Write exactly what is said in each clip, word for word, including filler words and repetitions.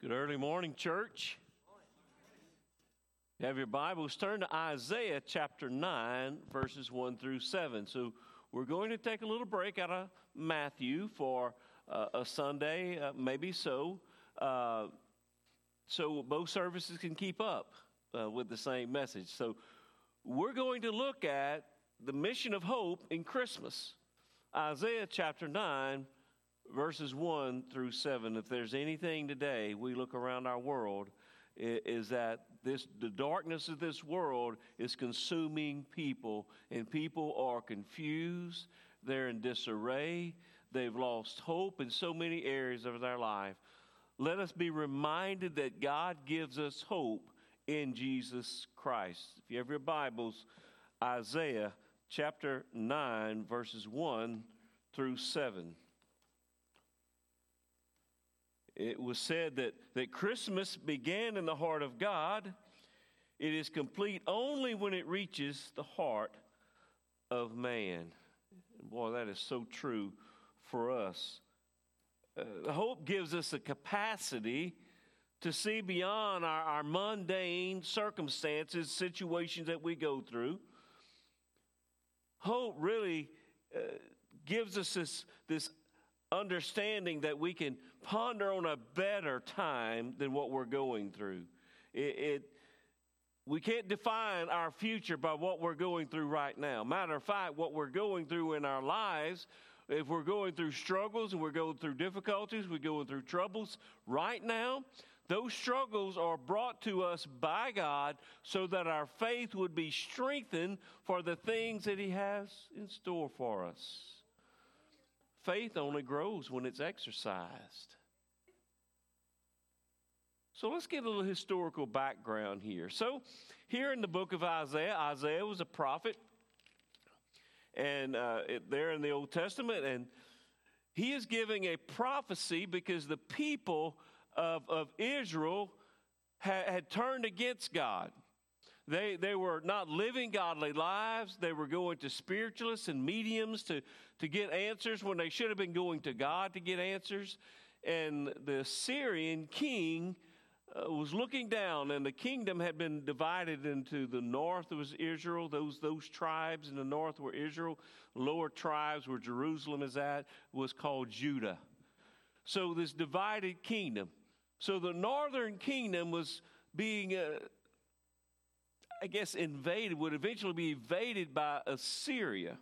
Good early morning, church. You have your Bibles, turn to Isaiah chapter nine, verses one through seven. So we're going to take a little break out of Matthew for uh, a Sunday, uh, maybe so, uh, so both services can keep up uh, with the same message. So we're going to look at the mission of hope in Christmas. Isaiah chapter nine, verses one through seven. If there's anything today, we look around our world, is that this the darkness of this world is consuming people, and people are confused, they're in disarray, they've lost hope in so many areas of their life. Let us be reminded that God gives us hope in Jesus Christ. If you have your Bibles, Isaiah chapter nine, verses one through seven. It was said that, that Christmas began in the heart of God. It is complete only when it reaches the heart of man. Boy, that is so true for us. Uh, hope gives us a capacity to see beyond our, our mundane circumstances, situations that we go through. Hope really uh, gives us this, this understanding that we can ponder on a better time than what we're going through. It, it we can't define our future by what we're going through right now. Matter of fact, what we're going through in our lives, if we're going through struggles and we're going through difficulties, we're going through troubles right now, those struggles are brought to us by God so that our faith would be strengthened for the things that He has in store for us. Faith only grows when it's exercised. So let's get a little historical background here. So here in the book of Isaiah, Isaiah was a prophet, and uh, it, there in the Old Testament, and he is giving a prophecy because the people of, of Israel ha, had turned against God. They they were not living godly lives. They were going to spiritualists and mediums to, to get answers when they should have been going to God to get answers. And the Assyrian king uh, was looking down, and the kingdom had been divided into the north was Israel. Those, those tribes in the north were Israel. Lower tribes where Jerusalem is at was called Judah. So this divided kingdom. So the northern kingdom was being... Uh, I guess invaded, would eventually be invaded by Assyria.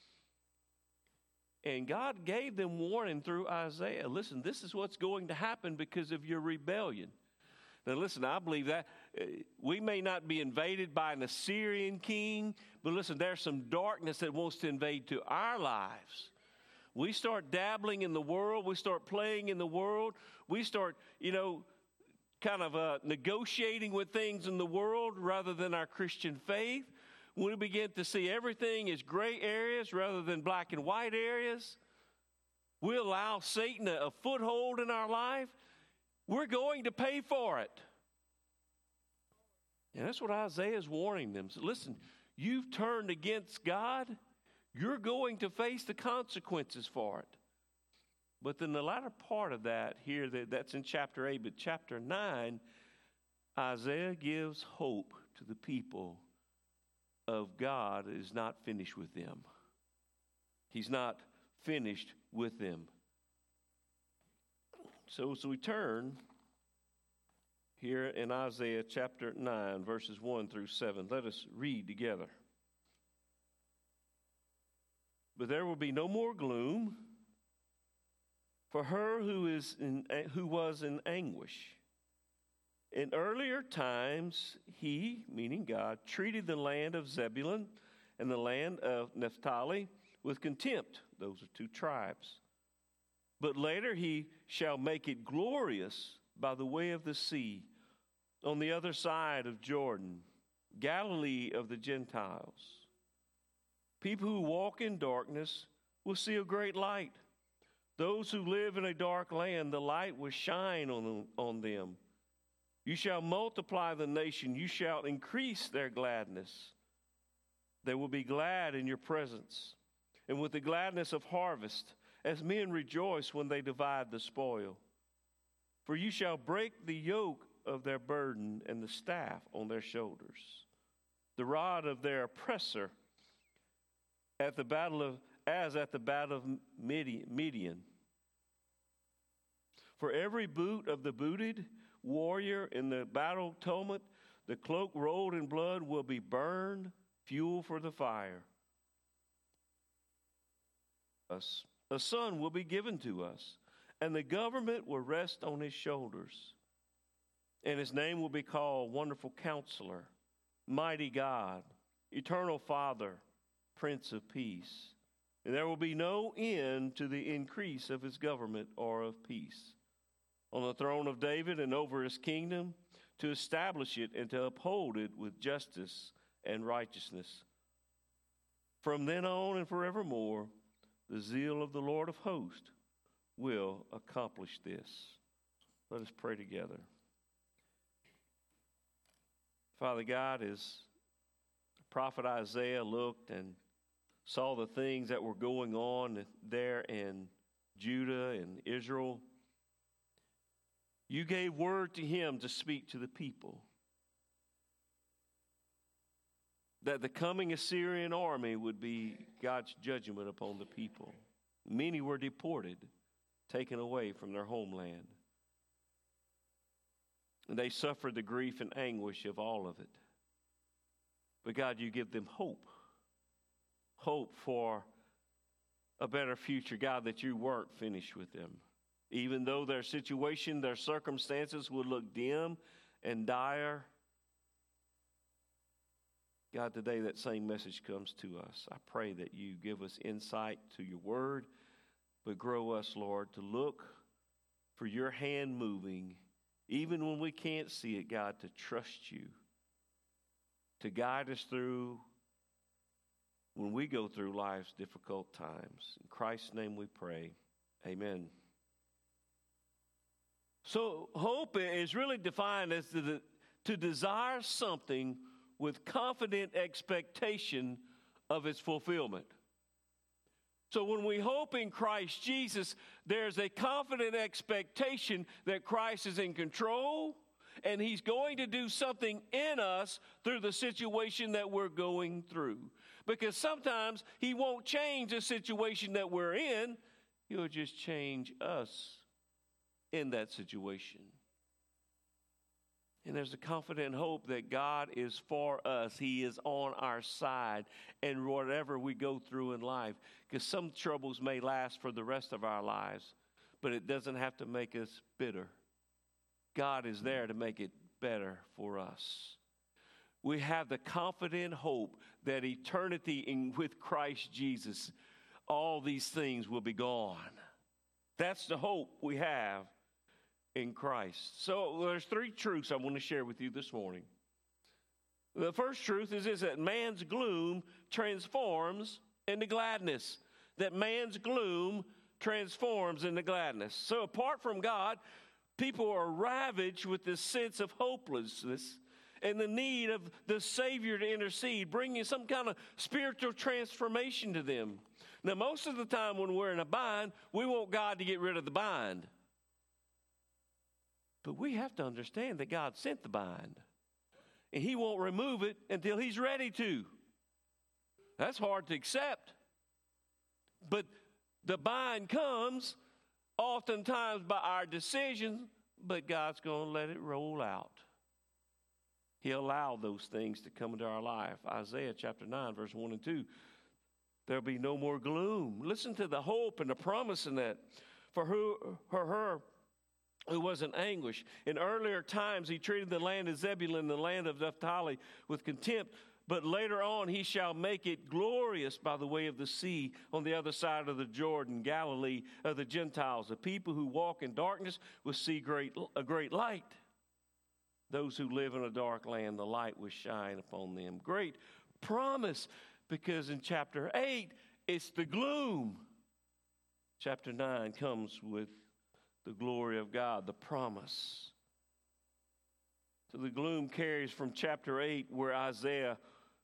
And God gave them warning through Isaiah. Listen, this is what's going to happen because of your rebellion. Now listen, I believe that uh, we may not be invaded by an Assyrian king, but listen, there's some darkness that wants to invade to our lives. We start dabbling in the world. We start playing in the world. We start, you know, kind of uh, negotiating with things in the world rather than our Christian faith. When we begin to see everything as gray areas rather than black and white areas, we allow Satan a, a foothold in our life, we're going to pay for it. And that's what Isaiah is warning them. So listen, you've turned against God, you're going to face the consequences for it. But then the latter part of that here, that, that's in chapter eight, but chapter nine, Isaiah gives hope to the people of God is not finished with them. He's not finished with them. So as we turn here in Isaiah chapter nine, verses one through seven, let us read together. But there will be no more gloom for her who is in, who was in anguish. In earlier times, he, meaning God, treated the land of Zebulun and the land of Naphtali with contempt. Those are two tribes. But later he shall make it glorious by the way of the sea, on the other side of Jordan, Galilee of the Gentiles. People who walk in darkness will see a great light. Those who live in a dark land, the light will shine on, on them. You shall multiply the nation. You shall increase their gladness. They will be glad in your presence, and with the gladness of harvest, as men rejoice when they divide the spoil. For you shall break the yoke of their burden and the staff on their shoulders, the rod of their oppressor at the battle of as at the battle of Midian. For every boot of the booted warrior in the battle tumult, the cloak rolled in blood will be burned, fuel for the fire. Us, a son will be given to us, and the government will rest on his shoulders. And his name will be called Wonderful Counselor, Mighty God, Eternal Father, Prince of Peace. And there will be no end to the increase of his government or of peace. On the throne of David and over his kingdom, to establish it and to uphold it with justice and righteousness. From then on and forevermore, the zeal of the Lord of hosts will accomplish this. Let us pray together. Father God, as the prophet Isaiah looked and saw the things that were going on there in Judah and Israel, you gave word to him to speak to the people that the coming Assyrian army would be God's judgment upon the people. Many were deported, taken away from their homeland. And they suffered the grief and anguish of all of it. But God, you give them hope. Hope for a better future. God, that you weren't finished with them. Even though their situation, their circumstances would look dim and dire, God, today that same message comes to us. I pray that you give us insight to your word, but grow us, Lord, to look for your hand moving, even when we can't see it, God, to trust you, to guide us through when we go through life's difficult times. In Christ's name we pray. Amen. So hope is really defined as to, the, to desire something with confident expectation of its fulfillment. So when we hope in Christ Jesus, there's a confident expectation that Christ is in control and he's going to do something in us through the situation that we're going through. Because sometimes he won't change the situation that we're in, he'll just change us in that situation. And there's a confident hope that God is for us. He is on our side and whatever we go through in life. Because some troubles may last for the rest of our lives, but it doesn't have to make us bitter. God is there to make it better for us. We have the confident hope that eternity in, with Christ Jesus, all these things will be gone. That's the hope we have in Christ. So there's three truths I want to share with you this morning. The first truth is, is that man's gloom transforms into gladness. That man's gloom transforms into gladness. So apart from God, people are ravaged with this sense of hopelessness and the need of the Savior to intercede, bringing some kind of spiritual transformation to them. Now, most of the time when we're in a bind, we want God to get rid of the bind. But we have to understand that God sent the bind. And he won't remove it until he's ready to. That's hard to accept. But the bind comes oftentimes by our decisions, but God's going to let it roll out. He'll allow those things to come into our life. Isaiah chapter nine, verse one and two. There'll be no more gloom. Listen to the hope and the promise in that. For who, her, her, who was in anguish. In earlier times, he treated the land of Zebulun and the land of Naphtali with contempt. But later on, he shall make it glorious by the way of the sea on the other side of the Jordan, Galilee of the Gentiles. The people who walk in darkness will see great, a great light. Those who live in a dark land, the light will shine upon them. Great promise, because in chapter eight, it's the gloom. Chapter nine comes with the glory of God, the promise. So the gloom carries from chapter eight, where Isaiah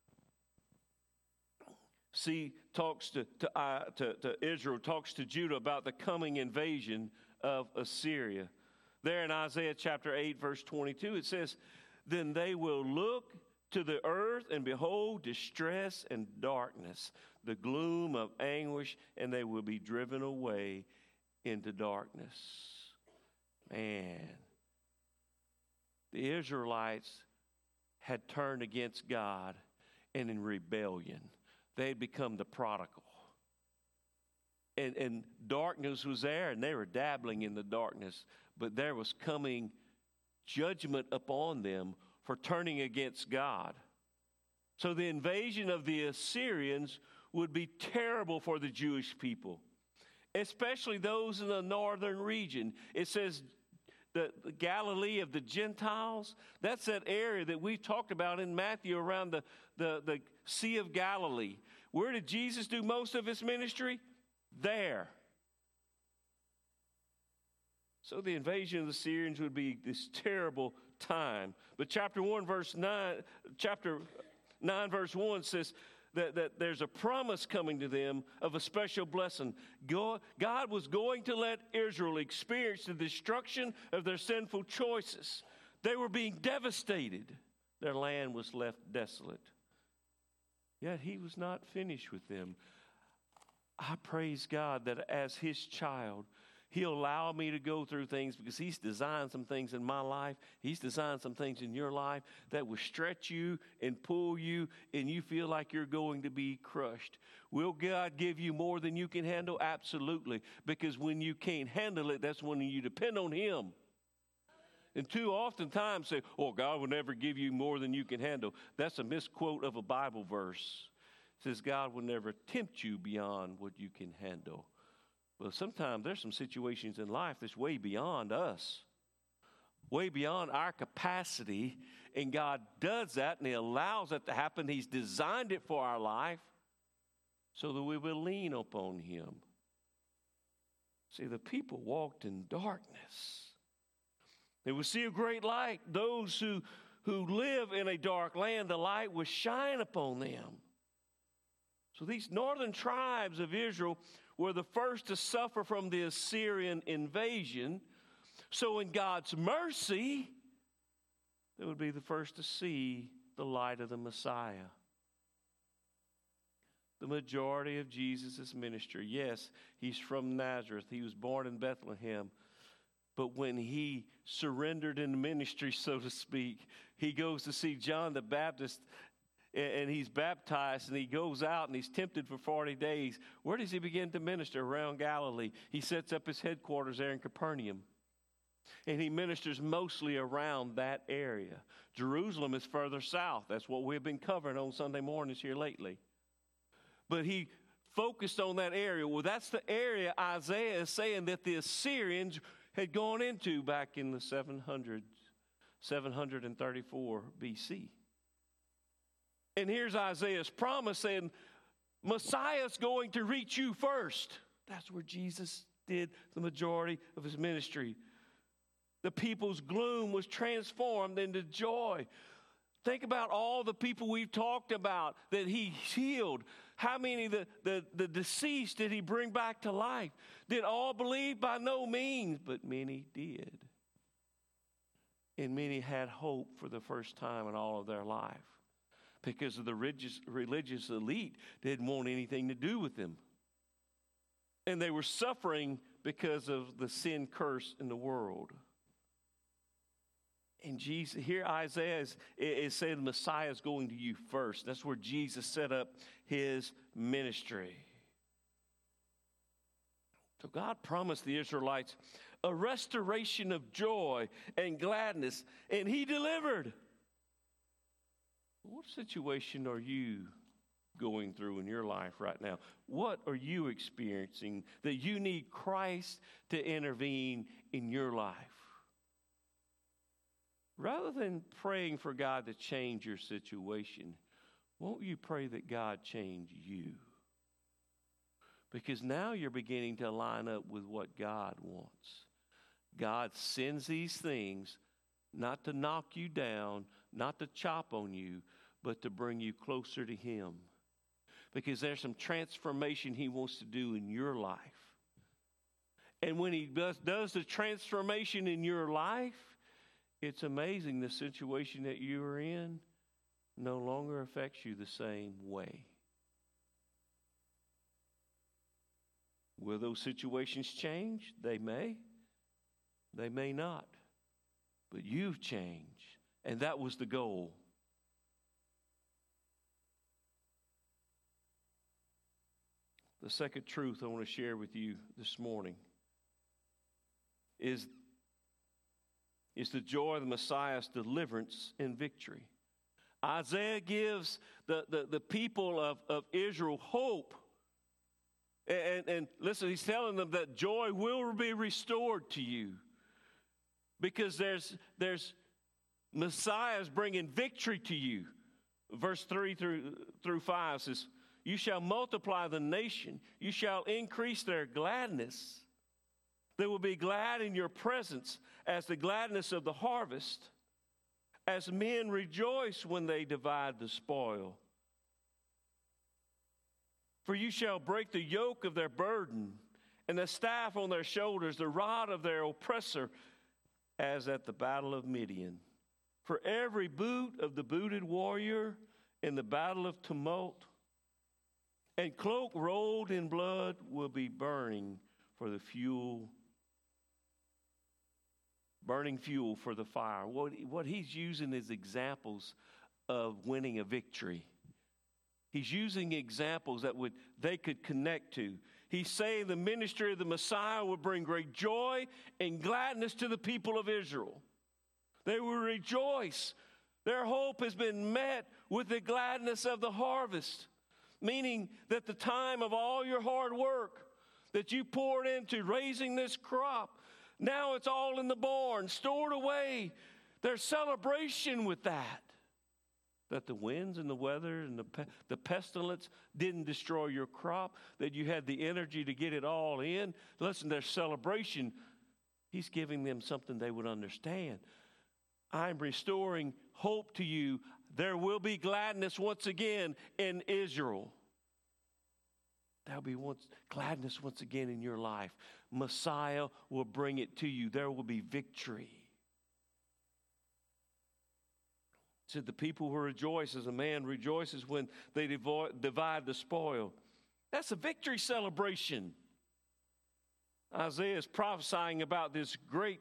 see talks to, to, uh, to, to Israel, talks to Judah about the coming invasion of Assyria. There in Isaiah chapter eight, verse twenty-two, it says, then they will look to the earth and behold distress and darkness, the gloom of anguish, and they will be driven away into darkness. Man, the Israelites had turned against God and in rebellion. They had become the prodigal. And, and darkness was there, and they were dabbling in the darkness. But there was coming judgment upon them for turning against God. So the invasion of the Assyrians would be terrible for the Jewish people, especially those in the northern region. It says the, the Galilee of the Gentiles, that's that area that we've talked about in Matthew around the, the, the Sea of Galilee. Where did Jesus do most of his ministry? There. So the invasion of the Syrians would be this terrible time. But chapter one, verse nine, chapter nine, verse one says that, that there's a promise coming to them of a special blessing. God, God was going to let Israel experience the destruction of their sinful choices. They were being devastated. Their land was left desolate. Yet he was not finished with them. I praise God that as his child, he'll allow me to go through things because he's designed some things in my life. He's designed some things in your life that will stretch you and pull you, and you feel like you're going to be crushed. Will God give you more than you can handle? Absolutely. Because when you can't handle it, that's when you depend on him. And too often times say, oh, God will never give you more than you can handle. That's a misquote of a Bible verse. It says God will never tempt you beyond what you can handle. Well, sometimes there's some situations in life that's way beyond us, way beyond our capacity, and God does that, and he allows that to happen. He's designed it for our life so that we will lean upon him. See, the people walked in darkness. They would see a great light. Those who, who live in a dark land, the light will shine upon them. So these northern tribes of Israel were the first to suffer from the Assyrian invasion. So in God's mercy, they would be the first to see the light of the Messiah. The majority of Jesus' ministry, yes, he's from Nazareth. He was born in Bethlehem. But when he surrendered in ministry, so to speak, he goes to see John the Baptist, and he's baptized, and he goes out and he's tempted for forty days. Where does he begin to minister? Around Galilee. He sets up his headquarters there in Capernaum. And he ministers mostly around that area. Jerusalem is further south. That's what we've been covering on Sunday mornings here lately. But he focused on that area. Well, that's the area Isaiah is saying that the Assyrians had gone into back in the seven hundreds, seven thirty-four B C. And here's Isaiah's promise saying, Messiah's going to reach you first. That's where Jesus did the majority of his ministry. The people's gloom was transformed into joy. Think about all the people we've talked about that he healed. How many of the, the, the deceased did he bring back to life? Did all believe? By no means, but many did. And many had hope for the first time in all of their life because of the religious, religious elite didn't want anything to do with them. And they were suffering because of the sin curse in the world. And Jesus, here Isaiah is, is saying Messiah is going to you first. That's where Jesus set up his ministry. So God promised the Israelites a restoration of joy and gladness, and he delivered. What situation are you going through in your life right now? What are you experiencing that you need Christ to intervene in your life? Rather than praying for God to change your situation, won't you pray that God change you? Because now you're beginning to line up with what God wants. God sends these things not to knock you down, not to chop on you, but to bring you closer to him. Because there's some transformation he wants to do in your life. And when he does, does the transformation in your life, it's amazing the situation that you are in no longer affects you the same way. Will those situations change? They may. They may not. But you've changed. And that was the goal. The second truth I want to share with you this morning is, is the joy of the Messiah's deliverance and victory. Isaiah gives the, the, the people of, of Israel hope. And, and listen, he's telling them that joy will be restored to you. Because there's, there's Messiah's bringing victory to you. Verse three through, through five says, you shall multiply the nation. You shall increase their gladness. They will be glad in your presence as the gladness of the harvest, as men rejoice when they divide the spoil. For you shall break the yoke of their burden and the staff on their shoulders, the rod of their oppressor, as at the battle of Midian. For every boot of the booted warrior in the battle of tumult and cloak rolled in blood will be burning for the fuel, burning fuel for the fire. What, what he's using is examples of winning a victory. He's using examples that would they could connect to. He's saying the ministry of the Messiah will bring great joy and gladness to the people of Israel. They will rejoice. Their hope has been met with the gladness of the harvest, meaning that the time of all your hard work that you poured into raising this crop, now it's all in the barn, stored away. There's celebration with that. That the winds and the weather and the, pe- the pestilence didn't destroy your crop, that you had the energy to get it all in. Listen, there's celebration. He's giving them something they would understand. I'm restoring hope to you. There will be gladness once again in Israel. There'll be once, gladness once again in your life. Messiah will bring it to you. There will be victory. Said the people who rejoice as a man rejoices when they devo- divide the spoil. That's a victory celebration. Isaiah is prophesying about this great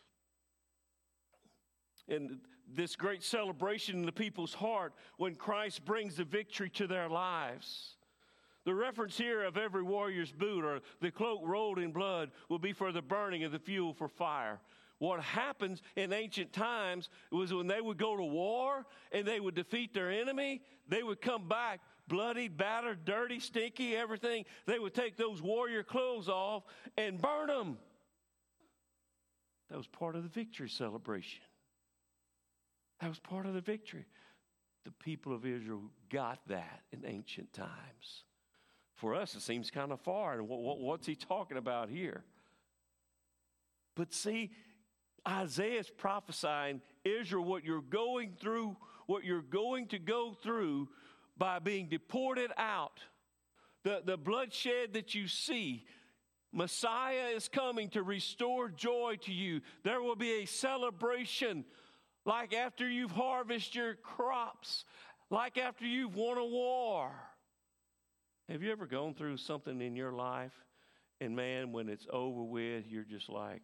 and this great celebration in the people's heart when Christ brings the victory to their lives. The reference here of every warrior's boot or the cloak rolled in blood will be for the burning of the fuel for fire. What happens in ancient times was when they would go to war and they would defeat their enemy, they would come back bloody, battered, dirty, stinky, everything. They would take those warrior clothes off and burn them. That was part of the victory celebration. That was part of the victory. The people of Israel got that in ancient times. For us, it seems kind of far. And what, what, what's he talking about here? But see, Isaiah is prophesying, Israel, what you're going through, what you're going to go through by being deported out, the, the bloodshed that you see, Messiah is coming to restore joy to you. There will be a celebration like after you've harvested your crops, like after you've won a war. Have you ever gone through something in your life, and man, when it's over with, you're just like,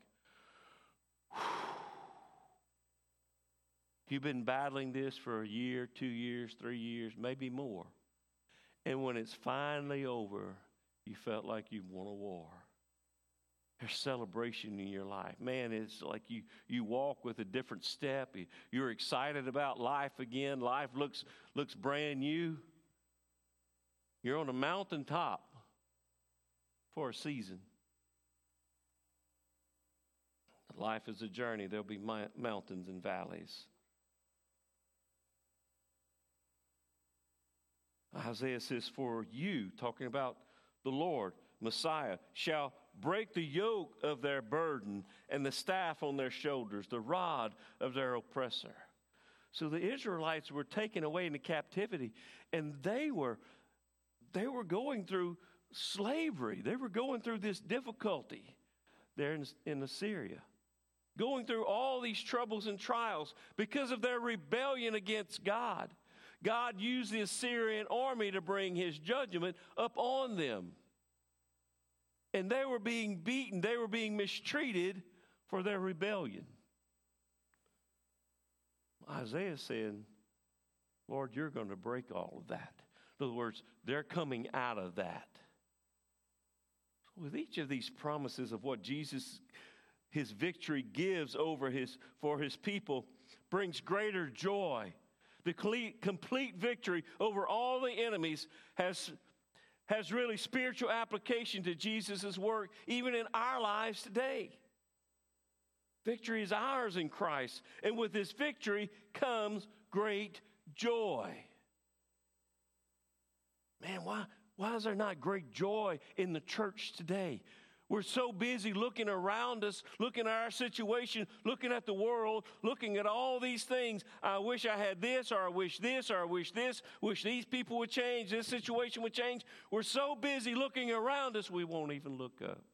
you've been battling this for a year, two years, three years, maybe more. And when it's finally over, you felt like you've won a war. There's celebration in your life. Man, it's like you, you walk with a different step. You're excited about life again. Life looks, looks brand new. You're on a mountaintop for a season. Life is a journey. There'll be mountains and valleys. Isaiah says, for you, talking about the Lord, Messiah, shall break the yoke of their burden and the staff on their shoulders, the rod of their oppressor. So the Israelites were taken away into captivity, and they were, they were going through slavery. They were going through this difficulty. there in, in Assyria, going through all these troubles and trials because of their rebellion against God. God used the Assyrian army to bring his judgment up on them. And they were being beaten, they were being mistreated for their rebellion. Isaiah said, Lord, you're going to break all of that. In other words, they're coming out of that. With each of these promises of what Jesus, his victory gives over his, for his people, brings greater joy. The complete, complete victory over all the enemies has, has really spiritual application to Jesus' work, even in our lives today. Victory is ours in Christ, and with this victory comes great joy. Man, why, why is there not great joy in the church today? We're so busy looking around us, looking at our situation, looking at the world, looking at all these things. I wish I had this, or I wish this, or I wish this, wish these people would change, this situation would change. We're so busy looking around us, we won't even look up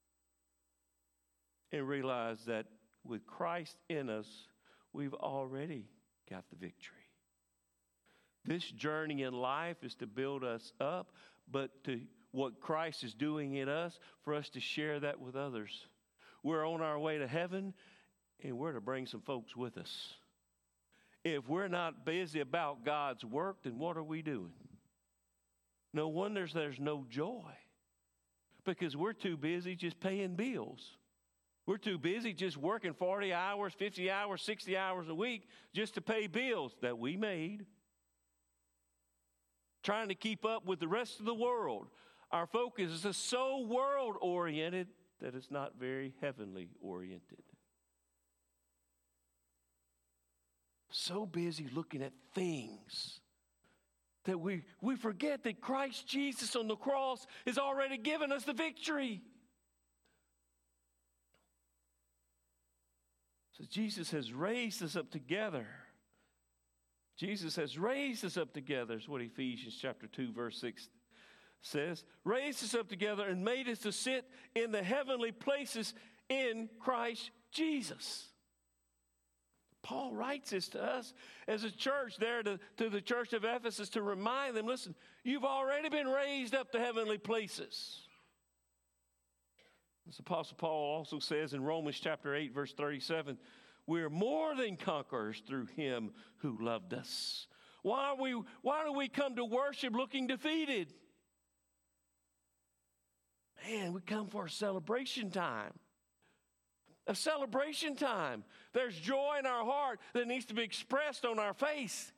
and realize that with Christ in us, we've already got the victory. This journey in life is to build us up, but to what Christ is doing in us, for us to share that with others. We're on our way to heaven, and we're to bring some folks with us. If we're not busy about God's work, then what are we doing? No wonder there's no joy, because we're too busy just paying bills. We're too busy just working forty hours, fifty hours, sixty hours a week just to pay bills that we made. Trying to keep up with the rest of the world. Our focus is so world-oriented that it's not very heavenly-oriented. So busy looking at things that we, we forget that Christ Jesus on the cross has already given us the victory. So Jesus has raised us up together. Jesus has raised us up together, is what Ephesians chapter two, verse six says. Raised us up together and made us to sit in the heavenly places in Christ Jesus. Paul writes this to us as a church there to, to the church of Ephesus to remind them, listen, you've already been raised up to heavenly places. As Apostle Paul also says in Romans chapter eight, verse thirty-seven, we're more than conquerors through him who loved us. Why are we, why do we come to worship looking defeated? Man, we come for a celebration time. A celebration time. There's joy in our heart that needs to be expressed on our face.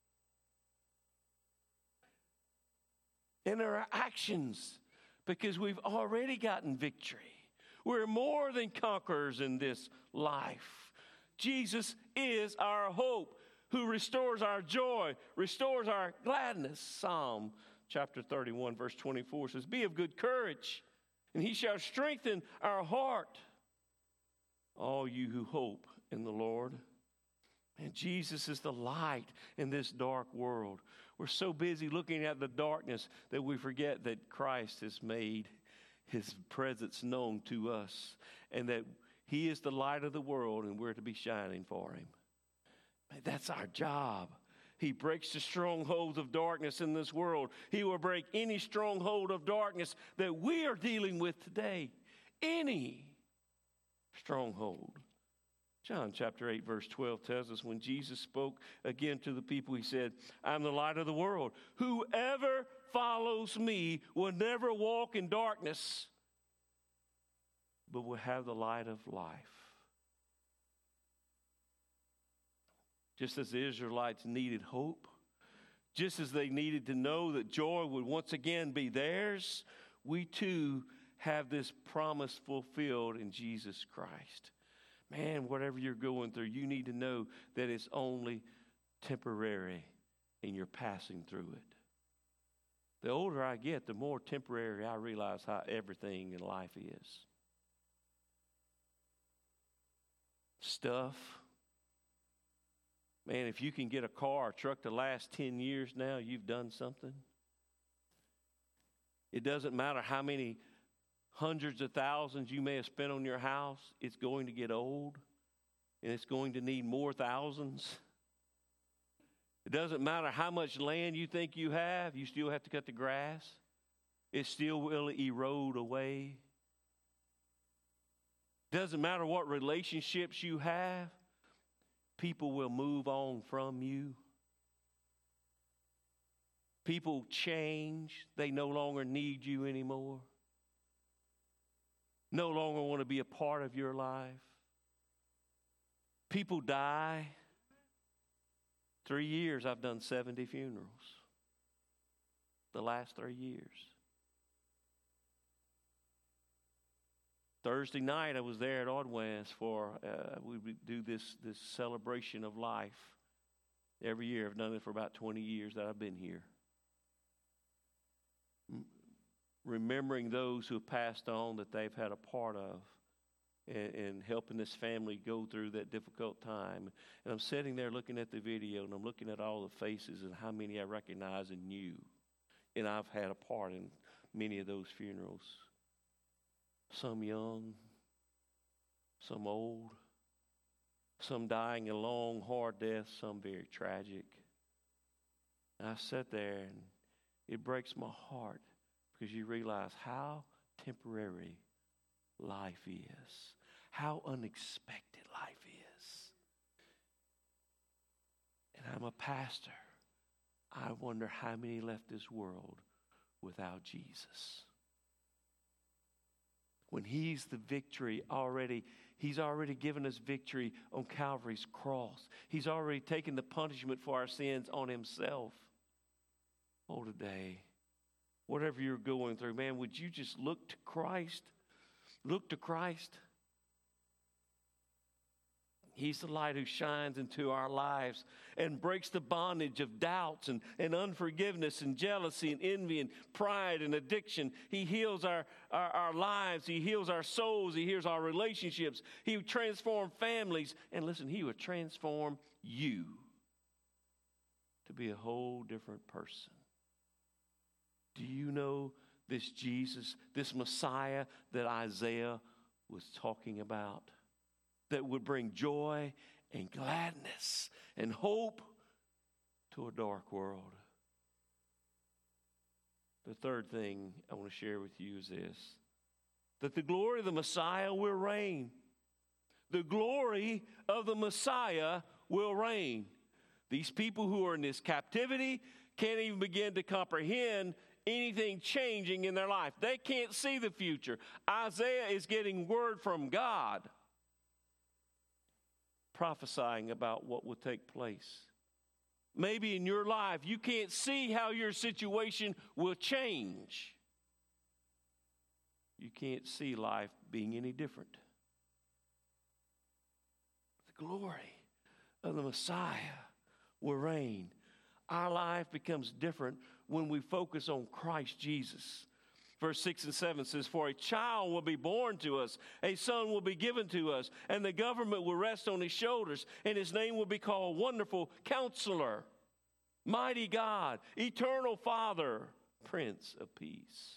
In our actions, because we've already gotten victory. We're more than conquerors in this life. Jesus is our hope, who restores our joy, restores our gladness. Psalm chapter thirty-one, verse twenty-four says, be of good courage, and he shall strengthen our heart. All you who hope in the Lord. And Jesus is the light in this dark world. We're so busy looking at the darkness that we forget that Christ has made his presence known to us, and that he is the light of the world, and we're to be shining for him. Man, that's our job. He breaks the strongholds of darkness in this world. He will break any stronghold of darkness that we are dealing with today. Any stronghold. John chapter eight, verse twelve tells us when Jesus spoke again to the people, he said, I'm the light of the world. Whoever follows me will never walk in darkness, but will have the light of life. Just as the Israelites needed hope, just as they needed to know that joy would once again be theirs, we too have this promise fulfilled in Jesus Christ. Man, whatever you're going through, you need to know that it's only temporary and you're passing through it. The older I get, the more temporary I realize how everything in life is. Stuff. Man, if you can get a car or truck to last ten years now, you've done something. It doesn't matter how many hundreds of thousands you may have spent on your house, it's going to get old, and it's going to need more thousands. It doesn't matter how much land you think you have, you still have to cut the grass. It still will erode away. Doesn't matter what relationships you have, people will move on from you. People change. They no longer need you anymore. No longer want to be a part of your life. People die. Three years I've done seventy funerals. The last three years. Thursday night I was there at Ordwans for, uh, we would do this, this celebration of life. Every year. I've done it for about twenty years that I've been here. Remembering those who have passed on that they've had a part of, and, and helping this family go through that difficult time. And I'm sitting there looking at the video, and I'm looking at all the faces and how many I recognize and knew. And I've had a part in many of those funerals. Some young, some old, some dying a long, hard death, some very tragic. And I sat there, and it breaks my heart because you realize how temporary life is, how unexpected life is. And I'm a pastor. I wonder how many left this world without Jesus. When he's the victory already, he's already given us victory on Calvary's cross. He's already taken the punishment for our sins on himself. Oh, today, whatever you're going through, man, would you just look to Christ? Look to Christ. He's the light who shines into our lives and breaks the bondage of doubts and, and unforgiveness and jealousy and envy and pride and addiction. He heals our, our, our lives. He heals our souls. He heals our relationships. He will transform families. And listen, he will transform you to be a whole different person. Do you know this Jesus, this Messiah that Isaiah was talking about? That would bring joy and gladness and hope to a dark world. The third thing I want to share with you is this: that the glory of the Messiah will reign. The glory of the Messiah will reign. These people who are in this captivity can't even begin to comprehend anything changing in their life. They can't see the future. Isaiah is getting word from God, prophesying about what will take place. Maybe in your life, you can't see how your situation will change. You can't see life being any different. The glory of the Messiah will reign. Our life becomes different when we focus on Christ Jesus. Verse six and seven says, "For a child will be born to us, a son will be given to us, and the government will rest on his shoulders, and his name will be called Wonderful Counselor, Mighty God, Eternal Father, Prince of Peace."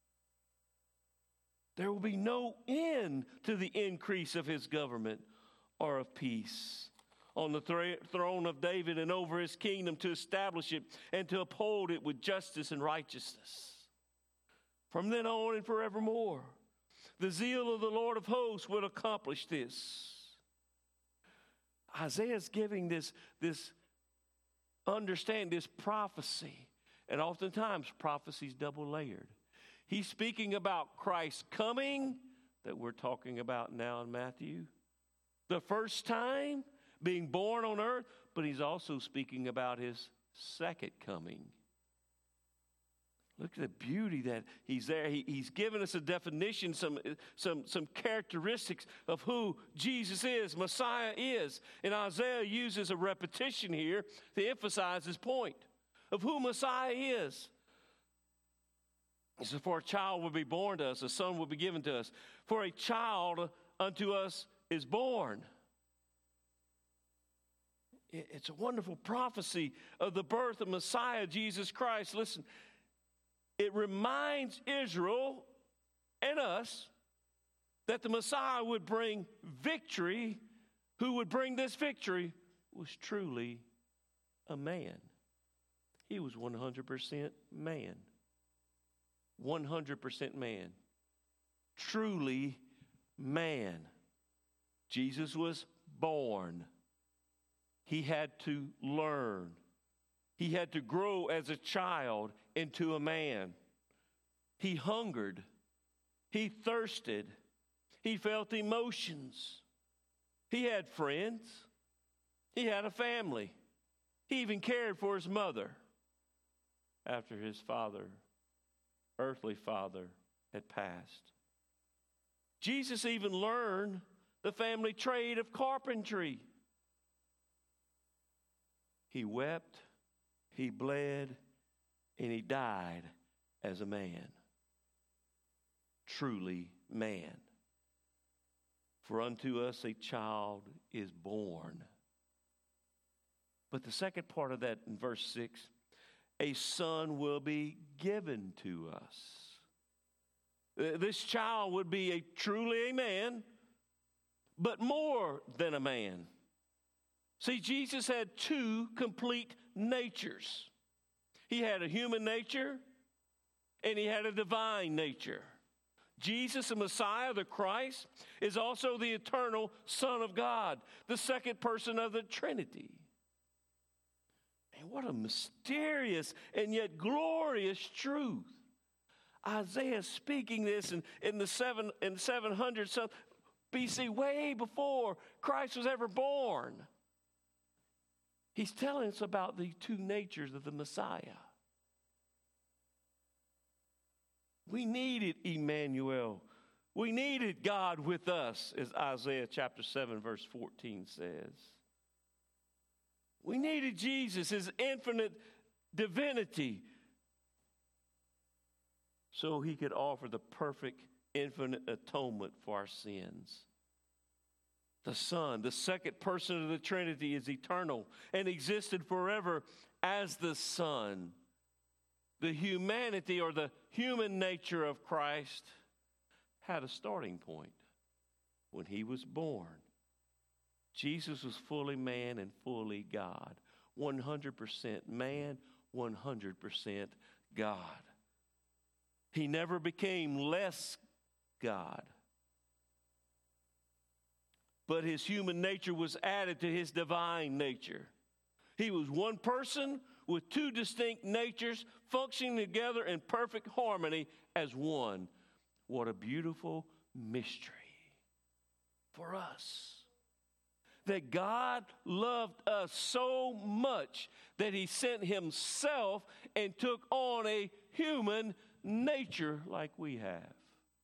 There will be no end to the increase of his government or of peace on the th- throne of David and over his kingdom, to establish it and to uphold it with justice and righteousness from then on and forevermore. The zeal of the Lord of hosts will accomplish this. Isaiah's giving this, this understanding, this prophecy. And oftentimes prophecy's double layered. He's speaking about Christ's coming that we're talking about now in Matthew. The first time being born on earth, but he's also speaking about his second coming. Look at the beauty that he's there. He, he's given us a definition, some, some, some characteristics of who Jesus is, Messiah is. And Isaiah uses a repetition here to emphasize his point of who Messiah is. He says, "For a child will be born to us, a son will be given to us. For a child unto us is born." It's a wonderful prophecy of the birth of Messiah, Jesus Christ. Listen, it reminds Israel and us, that the Messiah would bring victory, who would bring this victory, was truly a man. He was one hundred percent man. one hundred percent man. Truly man. Jesus was born. He had to learn. He had to grow as a child into a man. He hungered. He thirsted. He felt emotions. He had friends. He had a family. He even cared for his mother after his father, earthly father, had passed. Jesus even learned the family trade of carpentry. He wept, he bled, and he died as a man. Truly man. For unto us a child is born. But the second part of that in verse six, a son will be given to us. This child would be a truly a man, but more than a man. See, Jesus had two complete natures. He had a human nature and he had a divine nature. Jesus, the Messiah, the Christ, is also the eternal Son of God, the second person of the Trinity. Man, what a mysterious and yet glorious truth. Isaiah is speaking this in, in the seven in seven hundred B C, way before Christ was ever born. He's telling us about the two natures of the Messiah. We needed Emmanuel. We needed God with us, as Isaiah chapter seven, verse fourteen says. We needed Jesus, his infinite divinity, so he could offer the perfect, infinite atonement for our sins. The Son, the second person of the Trinity, is eternal and existed forever as the Son. The humanity or the human nature of Christ had a starting point when he was born. Jesus was fully man and fully God. one hundred percent man, one hundred percent God. He never became less God. But his human nature was added to his divine nature. He was one person with two distinct natures functioning together in perfect harmony as one. What a beautiful mystery for us. That God loved us so much that he sent himself and took on a human nature like we have.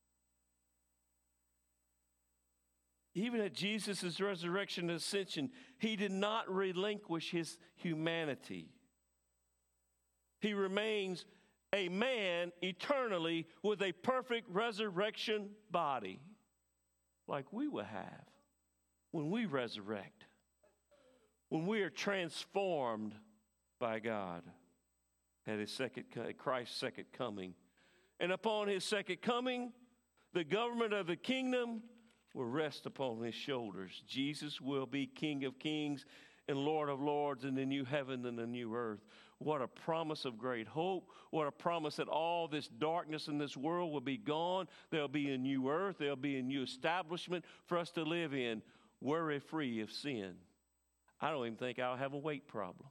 Even at Jesus' resurrection and ascension, he did not relinquish his humanity. He remains a man eternally with a perfect resurrection body like we will have when we resurrect, when we are transformed by God at his second, Christ's second coming. And upon his second coming, the government of the kingdom will rest upon his shoulders. Jesus will be King of kings and Lord of lords in the new heaven and the new earth. What a promise of great hope. What a promise that all this darkness in this world will be gone. There'll be a new earth. There'll be a new establishment for us to live in, worry-free of sin. I don't even think I'll have a weight problem.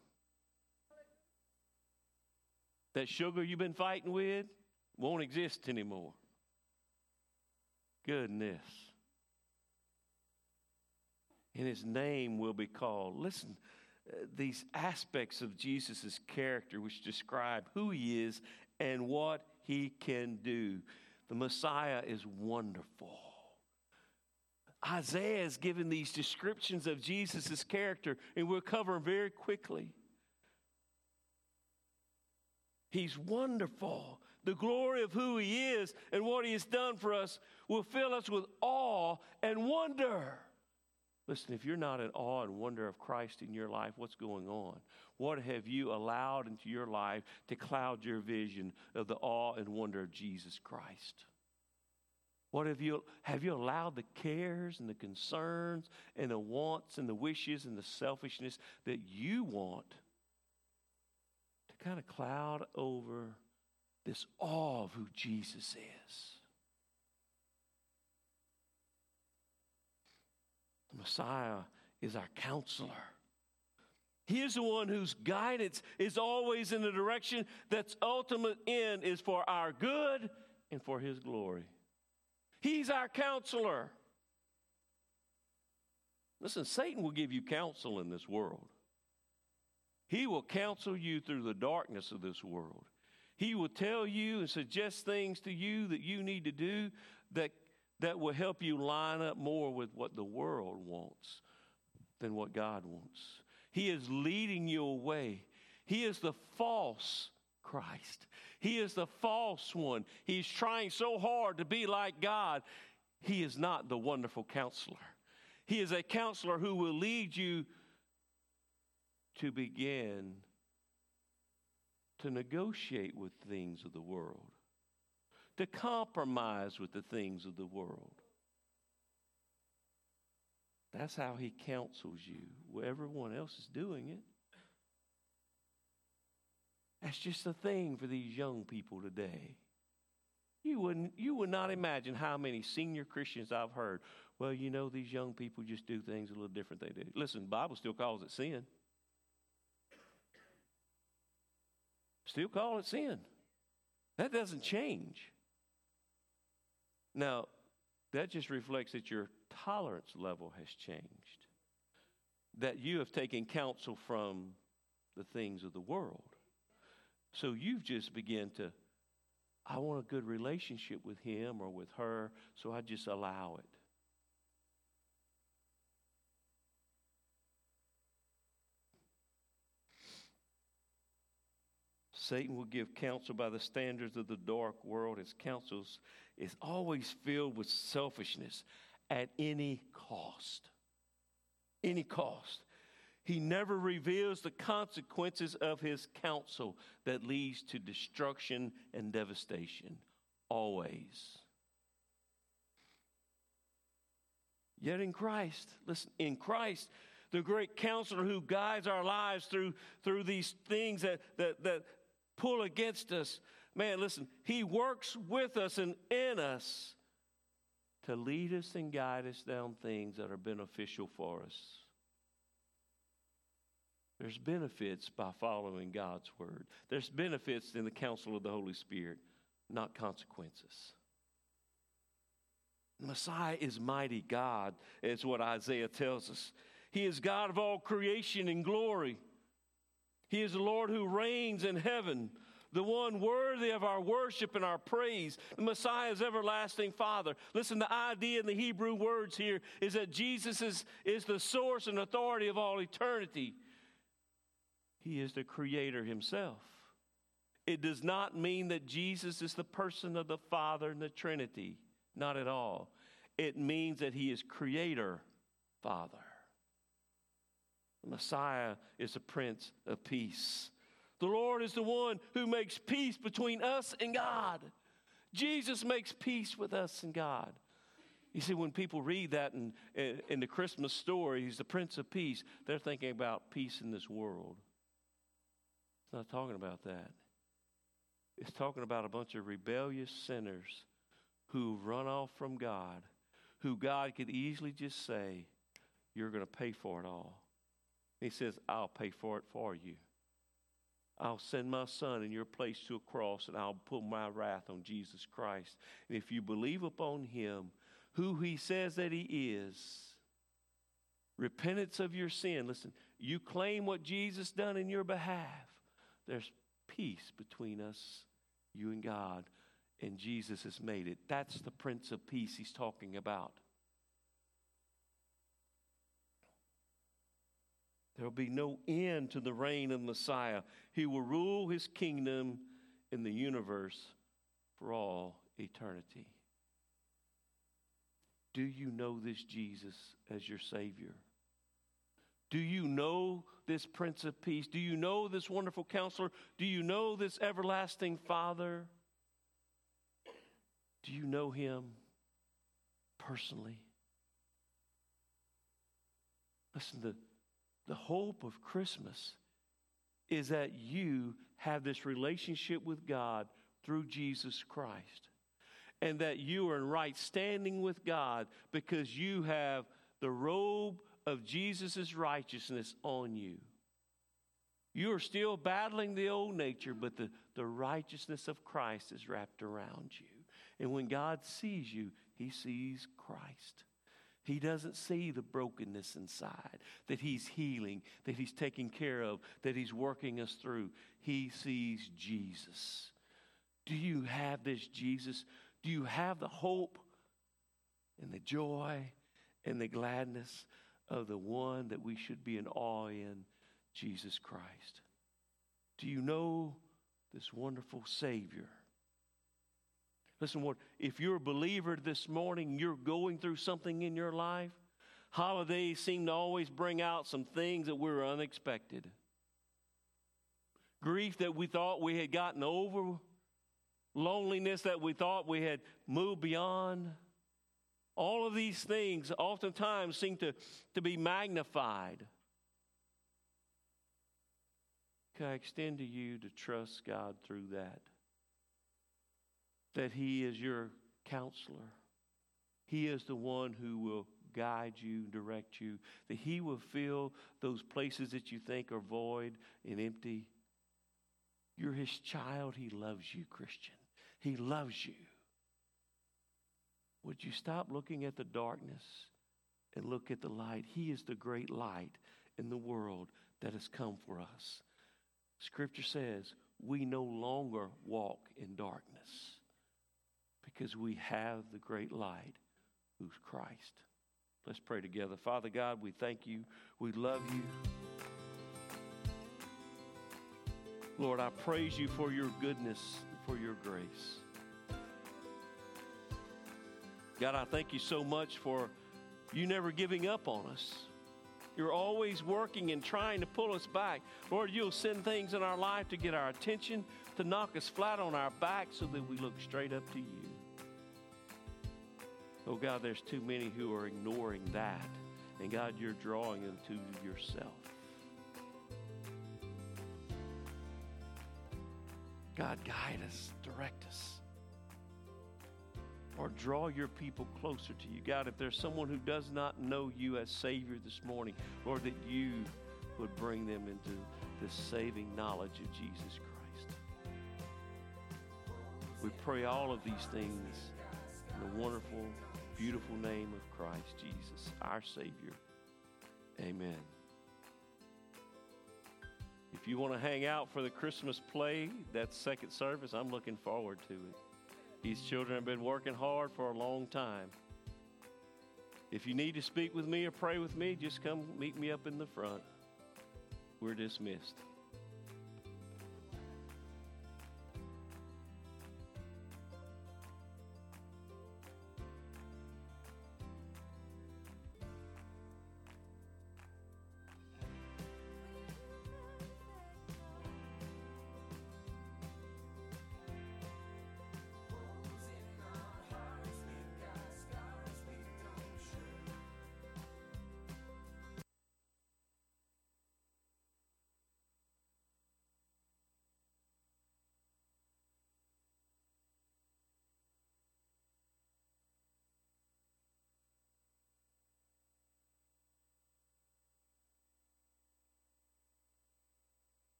That sugar you've been fighting with won't exist anymore. Goodness. And his name will be called. Listen, uh, these aspects of Jesus' character which describe who he is and what he can do. The Messiah is wonderful. Isaiah is given these descriptions of Jesus' character, and we'll cover them very quickly. He's wonderful. The glory of who he is and what he has done for us will fill us with awe and wonder. Listen, if you're not in awe and wonder of Christ in your life, what's going on? What have you allowed into your life to cloud your vision of the awe and wonder of Jesus Christ? What have you, have you allowed the cares and the concerns and the wants and the wishes and the selfishness that you want to kind of cloud over this awe of who Jesus is? The Messiah is our counselor. He is the one whose guidance is always in the direction that's ultimate end is for our good and for his glory. He's our counselor. Listen, Satan will give you counsel in this world. He will counsel you through the darkness of this world. He will tell you and suggest things to you that you need to do that, that will help you line up more with what the world wants than what God wants. He is leading you away. He is the false Christ. He is the false one. He's trying so hard to be like God. He is not the wonderful counselor. He is a counselor who will lead you to begin to negotiate with things of the world, to compromise with the things of the world. That's how he counsels you. Well, everyone else is doing it. That's just a thing for these young people today. You wouldn't, you would not imagine how many senior Christians I've heard. Well, you know, these young people just do things a little different than they do. Listen, the Bible still calls it sin. Still call it sin. That doesn't change. Now, that just reflects that your tolerance level has changed. That you have taken counsel from the things of the world. So you've just begun to, I want a good relationship with him or with her, so I just allow it. Satan will give counsel by the standards of the dark world. His counsels is always filled with selfishness at any cost. Any cost. He never reveals the consequences of his counsel that leads to destruction and devastation. Always. Yet in Christ, listen, in Christ, the great counselor who guides our lives through, through these things that, that, that pull against us, man, listen, he works with us and in us to lead us and guide us down things that are beneficial for us. There's benefits by following God's word. There's benefits in the counsel of the Holy Spirit, not consequences. The Messiah is mighty God, is what Isaiah tells us. He is God of all creation and glory. He is the Lord who reigns in heaven, the one worthy of our worship and our praise. The Messiah is everlasting Father. Listen, the idea in the Hebrew words here is that Jesus is, is the source and authority of all eternity. He is the creator himself. It does not mean that Jesus is the person of the Father and the Trinity. Not at all. It means that he is creator, Father. The Messiah is the Prince of Peace. The Lord is the one who makes peace between us and God. Jesus makes peace with us and God. You see, when people read that in, in, in the Christmas story, he's the Prince of Peace, they're thinking about peace in this world. It's not talking about that. It's talking about a bunch of rebellious sinners who run off from God, who God could easily just say, you're going to pay for it all. He says, I'll pay for it for you. I'll send my son in your place to a cross, and I'll put my wrath on Jesus Christ. And if you believe upon him, who he says that he is, repentance of your sin, listen, you claim what Jesus done in your behalf, there's peace between us, you and God, and Jesus has made it. That's the Prince of Peace he's talking about. There will be no end to the reign of the Messiah. He will rule his kingdom in the universe for all eternity. Do you know this Jesus as your Savior? Do you know this Prince of Peace? Do you know this wonderful Counselor? Do you know this everlasting Father? Do you know him? personally. Listen, the, the hope of Christmas is that you have this relationship with God through Jesus Christ. And that you are in right standing with God because you have the robe of Jesus' righteousness on you. You are still battling the old nature, but the, the righteousness of Christ is wrapped around you. And when God sees you, he sees Christ. He doesn't see the brokenness inside, that he's healing, that he's taking care of, that he's working us through. He sees Jesus. Do you have this Jesus? Do you have the hope and the joy and the gladness of the one that we should be in awe in, Jesus Christ? Do you know this wonderful Savior? Listen, what if you're a believer this morning, you're going through something in your life, holidays seem to always bring out some things that were unexpected. Grief that we thought we had gotten over, loneliness that we thought we had moved beyond. All of these things oftentimes seem to, to be magnified. Can I extend to you to trust God through that? That he is your counselor. He is the one who will guide you, direct you. That he will fill those places that you think are void and empty. You're his child. He loves you, Christian. He loves you. Would you stop looking at the darkness and look at the light? He is the great light in the world that has come for us. Scripture says we no longer walk in darkness because we have the great light who's Christ. Let's pray together. Father God, we thank you. We love you. Lord, I praise you for your goodness, for your grace. God, I thank you so much for you never giving up on us. You're always working and trying to pull us back. Lord, you'll send things in our life to get our attention, to knock us flat on our back so that we look straight up to you. Oh, God, there's too many who are ignoring that. And, God, you're drawing them to yourself. God, guide us, direct us. Or draw your people closer to you. God, if there's someone who does not know you as Savior this morning, Lord, that you would bring them into the saving knowledge of Jesus Christ. We pray all of these things in the wonderful, beautiful name of Christ Jesus, our Savior. Amen. If you want to hang out for the Christmas play, that's second service, I'm looking forward to it. These children have been working hard for a long time. If you need to speak with me or pray with me, just come meet me up in the front. We're dismissed.